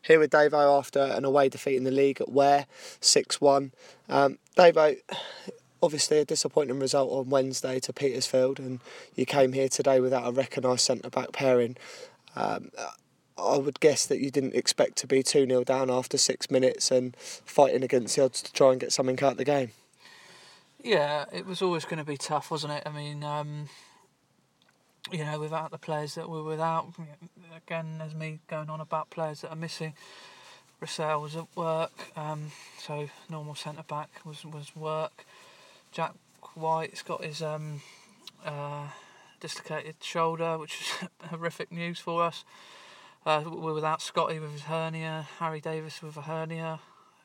Here with Davo after an away defeat in the league at Ware, 6-1. Davo, obviously a disappointing result on Wednesday to Petersfield, and you came here today without a recognised centre-back pairing. I would guess that you didn't expect to be 2-0 down after 6 minutes and fighting against the odds to try and get something out of the game. Yeah, it was always going to be tough, wasn't it? I mean, without the players that we're without, again, there's me going on about players that are missing. Russell was at work, so normal centre-back was work. Jack White's got his dislocated shoulder, which is horrific news for us. We're without Scotty with his hernia, Harry Davis with a hernia,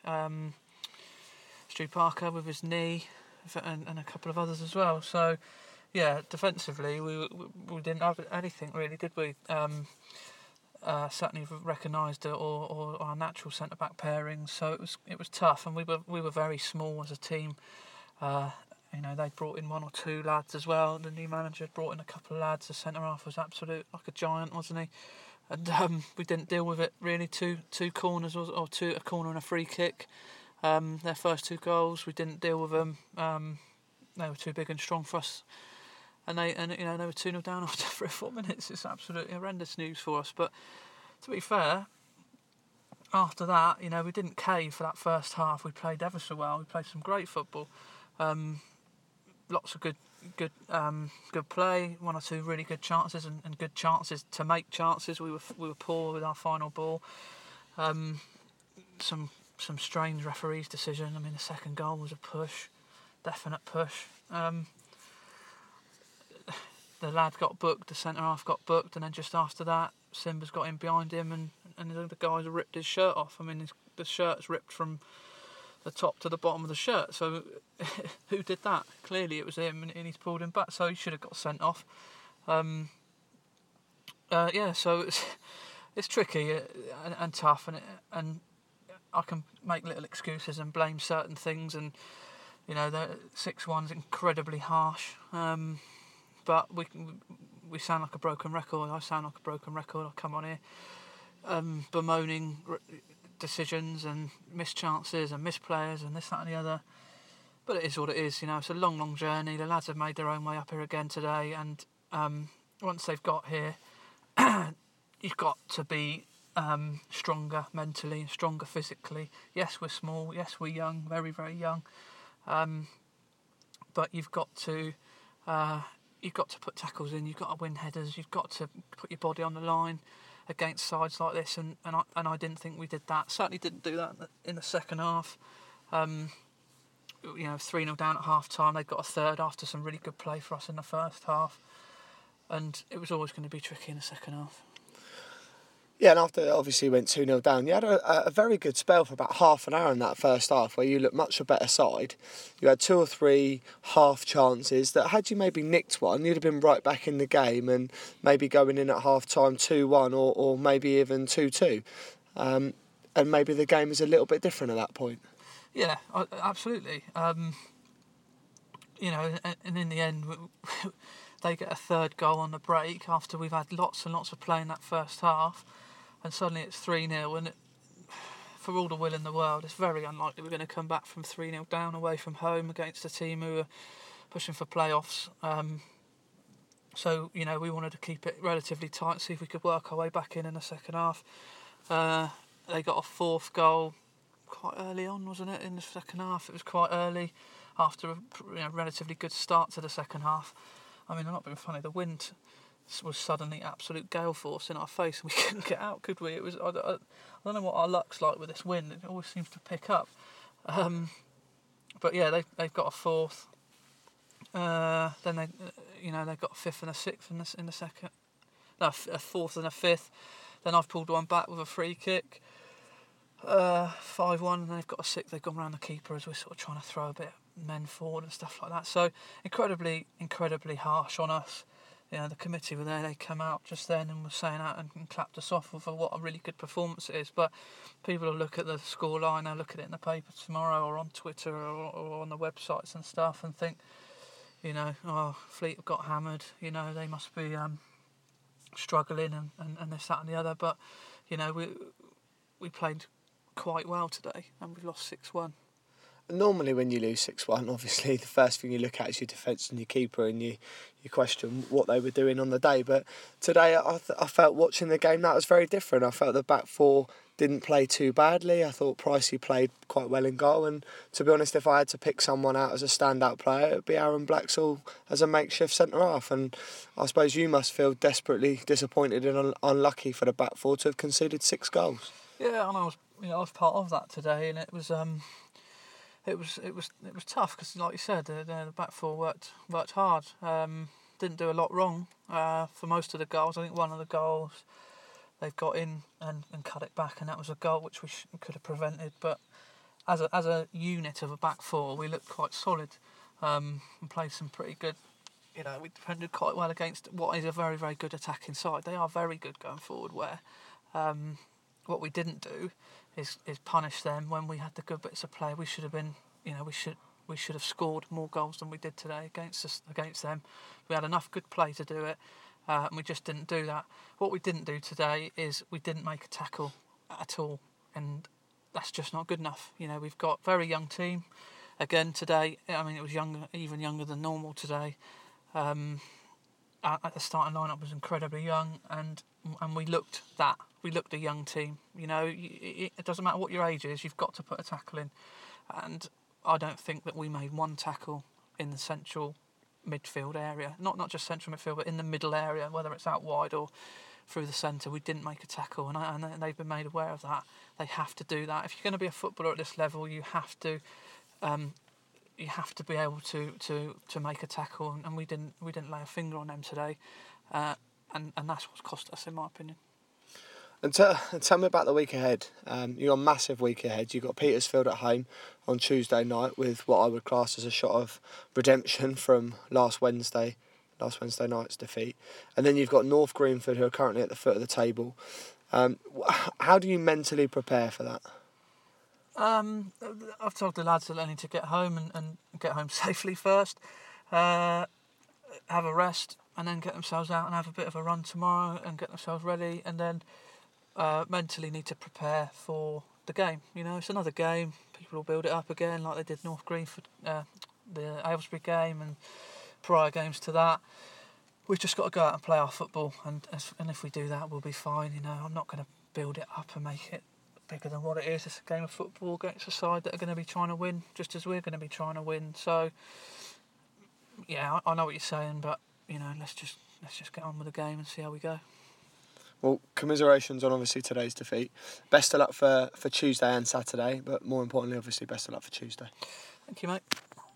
Stu Parker with his knee, and a couple of others as well. So, yeah, defensively we didn't have anything really, did we? Certainly recognised or our natural centre back pairings. So it was tough, and we were very small as a team. They brought in one or two lads as well. The new manager had brought in a couple of lads. The centre half was absolute like a giant, wasn't he? And we didn't deal with it really. Two corners or a corner and a free kick. Their first two goals, we didn't deal with them. They were too big and strong for us. And they were 2-0 down after 3 or 4 minutes. It's absolutely horrendous news for us. But to be fair, after that, we didn't cave for that first half. We played ever so well. We played some great football. Lots of good play. 1 or 2 really good chances and good chances to make chances. We were poor with our final ball. Some strange referee's decision. I mean, the second goal was a push, definite push. The lad got booked, the centre half got booked, and then just after that, Simba's got in behind him, and the guys ripped his shirt off. I mean, the shirt's ripped from the top to the bottom of the shirt. So who did that? Clearly it was him, and he's pulled him back. So he should have got sent off. So it's tricky and tough, and I can make little excuses and blame certain things, and the 6-1's incredibly harsh. But we sound like a broken record. I sound like a broken record. I'll come on here bemoaning decisions and missed chances and missed players and this, that and the other. But it is what it is. It's a long journey. The lads have made their own way up here again today, and once they've got here, you've got to be stronger mentally and stronger physically. Yes, we're small. Yes, we're young, very, very young. But you've got to put tackles in. You've got to win headers. You've got to put your body on the line against sides like this. And I didn't think we did that. Certainly didn't do that in the second half. 3-0 down at half time. They got a third after some really good play for us in the first half. And it was always going to be tricky in the second half. Yeah, and after obviously you went 2-0 down, you had a very good spell for about half an hour in that first half where you looked much a better side. You had 2 or 3 half chances that had you maybe nicked one, you'd have been right back in the game and maybe going in at half time 2-1 or maybe even 2-2. And maybe the game is a little bit different at that point. Yeah, absolutely. And in the end, they get a third goal on the break after we've had lots and lots of play in that first half. And suddenly it's 3-0, and for all the will in the world, it's very unlikely we're going to come back from 3-0 down away from home against a team who are pushing for playoffs. So we wanted to keep it relatively tight, see if we could work our way back in the second half. They got a 4th goal quite early on, wasn't it, in the second half? It was quite early after a relatively good start to the second half. I mean, I'm not being funny, the wind was suddenly absolute gale force in our face, and we couldn't get out, could we? It was I don't know what our luck's like with this wind. It always seems to pick up. But yeah, they've got a 4th. Then they've got a 5th and a 6th in the second. No, a 4th and a 5th. Then I've pulled one back with a free kick. 5-1, and they've got a 6th. They've gone round the keeper as we're sort of trying to throw a bit of men forward and stuff like that. So incredibly harsh on us. The committee were there. They came out just then and were saying that and clapped us off for what a really good performance it is. But people will look at the scoreline, they'll look at it in the paper tomorrow or on Twitter or on the websites and stuff and think, Fleet have got hammered. They must be struggling and this, that and the other. But, we played quite well today, and we've lost 6-1. Normally when you lose 6-1, obviously the first thing you look at is your defence and your keeper, and you question what they were doing on the day. But today I felt watching the game that was very different. I felt the back four didn't play too badly. I thought Pricey played quite well in goal, and to be honest, if I had to pick someone out as a standout player, it would be Aaron Blaxall as a makeshift centre-half. And I suppose you must feel desperately disappointed and unlucky for the back four to have conceded 6 goals. Yeah, and I was part of that today, and it was tough because, like you said, the back four worked hard. Didn't do a lot wrong for most of the goals. I think one of the goals they've got in and cut it back, and that was a goal which we could have prevented. But as a unit of a back four, we looked quite solid and played some pretty good. We defended quite well against what is a very, very good attacking side. They are very good going forward. Where what we didn't do is punish them when we had the good bits of play. We should have been, we should have scored more goals than we did today against them. We had enough good play to do it, and we just didn't do that. What we didn't do today is we didn't make a tackle at all, and that's just not good enough. We've got a very young team. Again today, I mean, it was even younger than normal today. At the starting lineup was incredibly young, and we looked a young team. It doesn't matter what your age is, you've got to put a tackle in, and I don't think that we made one tackle in the central midfield area, not just central midfield, but in the middle area, whether it's out wide or through the centre. We didn't make a tackle, and they've been made aware of that. They have to do that. If you're going to be a footballer at this level, you have to be able to make a tackle, and we didn't lay a finger on them today, and that's what's cost us, in my opinion. And tell me about the week ahead. You've got a massive week ahead. You've got Petersfield at home on Tuesday night with what I would class as a shot of redemption from last Wednesday night's defeat. And then you've got North Greenford, who are currently at the foot of the table. How do you mentally prepare for that? I've told the lads that they need to get home and get home safely first, have a rest, and then get themselves out and have a bit of a run tomorrow and get themselves ready, and then mentally need to prepare for the game. It's another game. People will build it up again like they did North Greenford, the Aylesbury game, and prior games to that. We've just got to go out and play our football, and if we do that, we'll be fine. I'm not going to build it up and make it bigger than what it is. It's a game of football against a side that are going to be trying to win, just as we're going to be trying to win. So, yeah, I know what you're saying, but let's just get on with the game and see how we go. Well, commiserations on obviously today's defeat. Best of luck for Tuesday and Saturday, but more importantly, obviously, best of luck for Tuesday. Thank you, mate.